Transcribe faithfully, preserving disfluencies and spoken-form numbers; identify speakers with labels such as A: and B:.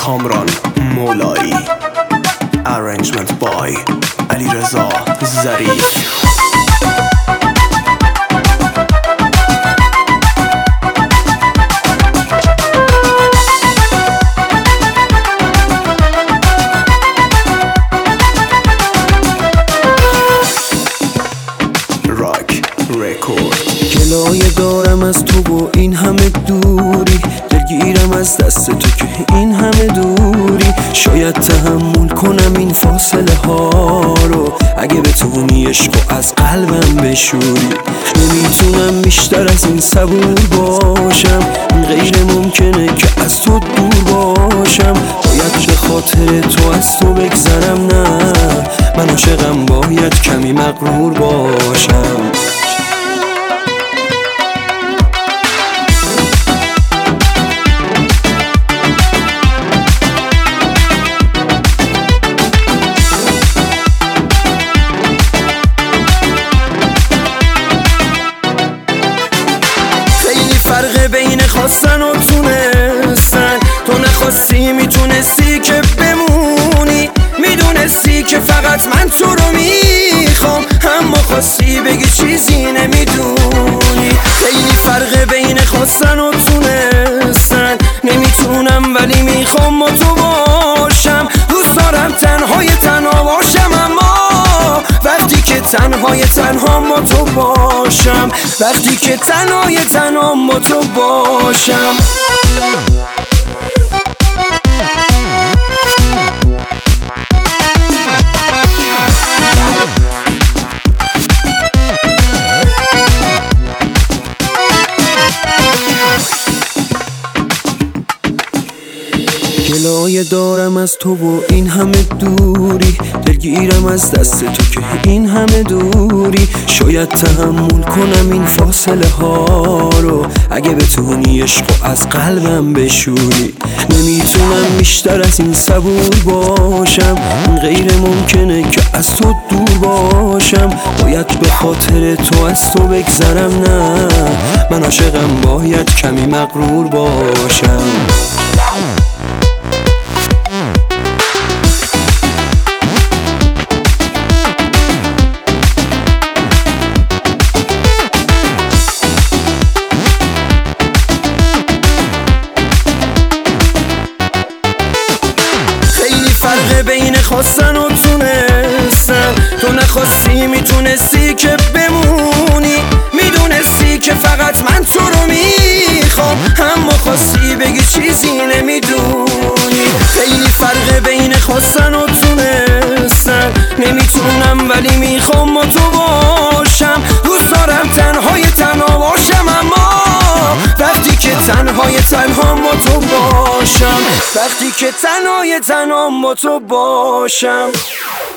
A: کامران مولایی. Arrangement by علیرضا ظریف.
B: گلایه دارم از تو و این همه دوری، دلگیرم از دست تو که این همه دوری. شاید تحمل کنم این فاصله ها رو، اگه بتونی عشقو از قلبم بشوری. نمیتونم بیشتر از این صبور باشم، غیر ممکنه که از تو دور باشم. باید به خاطر تو از تو بگذرم، نه من عاشقم باید کمی مغرور باشم. فرق بین خواستن و تونستن، تو نخواستی میتونستی که بمونی، میدونستی که فقط من تو رو میخوام، اما خواستی بگی چیزی نمیدونی. خیلی فرق بین خواستن و تونستن، نمیتونم ولی میخوام با تو باشم. دوست دارم تنهای تنها باشم، اما وقتی که تنهای تنها با تو باشم، وقتی که تنهای تنها با تو باشم. گلایه دارم از تو و این همه دوری، دلگیرم از دست تو که این همه دوری. شاید تحمل کنم این فاصله ها رو، اگه بتونی عشقو از قلبم بشوری. نمیتونم بیشتر از این صبور باشم، غیر ممکنه که از تو دور باشم. باید به خاطر تو از تو بگذرم، نه من عاشقم باید کمی مغرور باشم. فرق بین خواستن و تونستن، تو نخواستی میتونستی که بمونی، میدونستی که فقط من تو رو میخوام، اما خواستی بگی چیزی نمیدونی. خیلی فرق بین خواستن و تونستن، نمیتونم ولی میخوام با تو باشم. دوست دارم تنهای تنها باشم، اما وقتی که تنهای تنها با تو باشم، وقتی که تنهای تنها با تو باشم.